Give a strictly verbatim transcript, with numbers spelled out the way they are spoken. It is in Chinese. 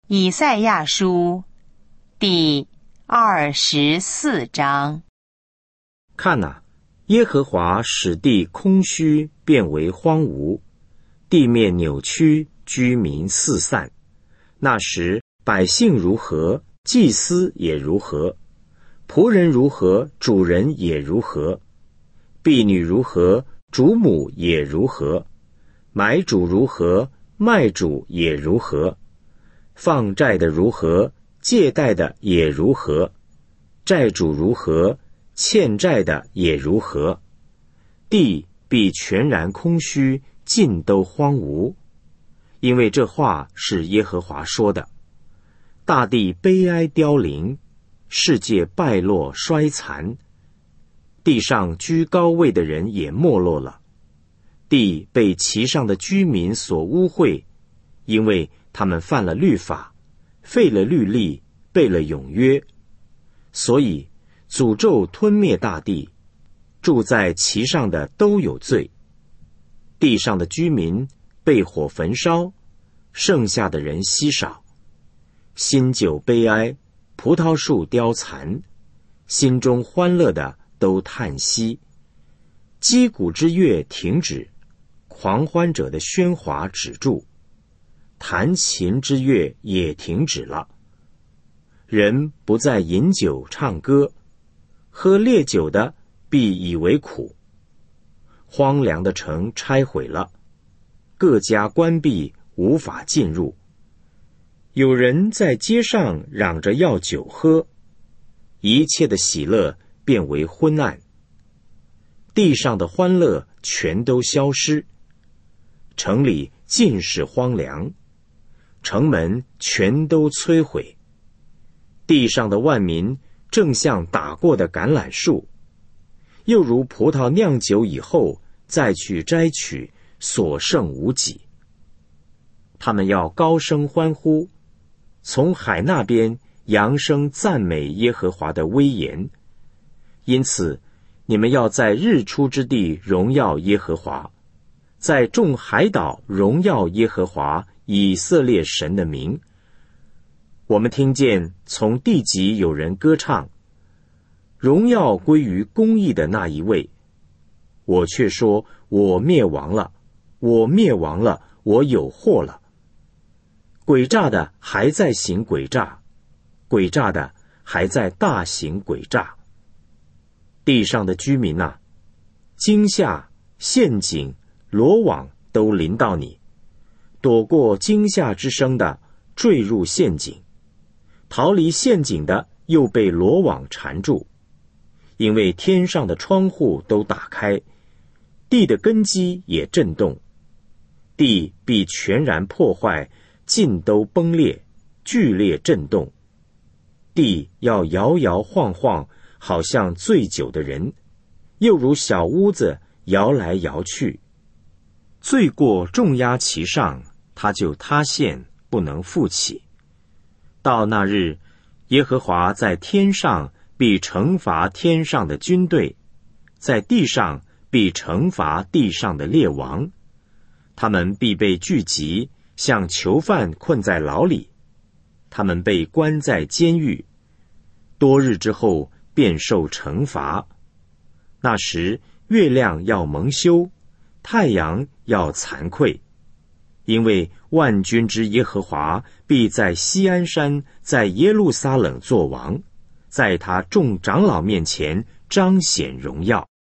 以赛亚书第二十四章。 看哪，耶和华使地空虚，变为荒芜，地面扭曲，居民四散。那时百姓如何，祭司也如何，仆人如何，主人也如何，婢女如何，主母也如何，买主如何，卖主也如何，放债的如何，借贷的也如何，债主如何，欠债的也如何，地必全然空虚，尽都荒芜。因为这话是耶和华说的。大地悲哀凋零，世界败落衰残，地上居高位的人也没落了，地被其上的居民所污秽，因为他们犯了律法，废了律例，背了永约，所以诅咒吞灭大地，住在其上的都有罪。地上的居民被火焚烧，剩下的人稀少。新酒悲哀，葡萄树凋残，心中欢乐的都叹息。击鼓之乐停止，狂欢者的喧哗止住，弹琴之乐也停止了。人不再饮酒唱歌，喝烈酒的必以为苦。荒凉的城拆毁了，各家关闭，无法进入。有人在街上嚷着要酒喝，一切的喜乐变为昏暗，地上的欢乐全都消失，城里尽是荒凉，城门全都摧毁。地上的万民正像打过的橄榄树，又如葡萄酿酒以后再去摘取，所剩无几。他们要高声欢呼，从海那边扬声赞美耶和华的威严。因此你们要在日出之地荣耀耶和华，在众海岛荣耀耶和华以色列神的名。我们听见从地极有人歌唱，荣耀归于公义的那一位。我却说，我灭亡了，我灭亡了，我有祸了。诡诈的还在行诡诈，诡诈的还在大行诡诈。地上的居民啊，惊吓、陷阱、罗网都临到你，躲过惊吓之声的坠入陷阱，逃离陷阱的又被罗网缠住。因为天上的窗户都打开，地的根基也震动，地必全然破坏，尽都崩裂，剧烈震动。地要摇摇晃晃，好像醉酒的人，又如小屋子摇来摇去。罪过重压其上，它就塌陷，不能复起。到那日，耶和华在天上必惩罚天上的军队，在地上必惩罚地上的列王。他们必被聚集，像囚犯困在牢里，他们被关在监狱，多日之后便受惩罚。那时月亮要蒙羞，太阳要惭愧，因为万军之耶和华必在锡安山，在耶路撒冷作王，在他众长老面前彰显荣耀。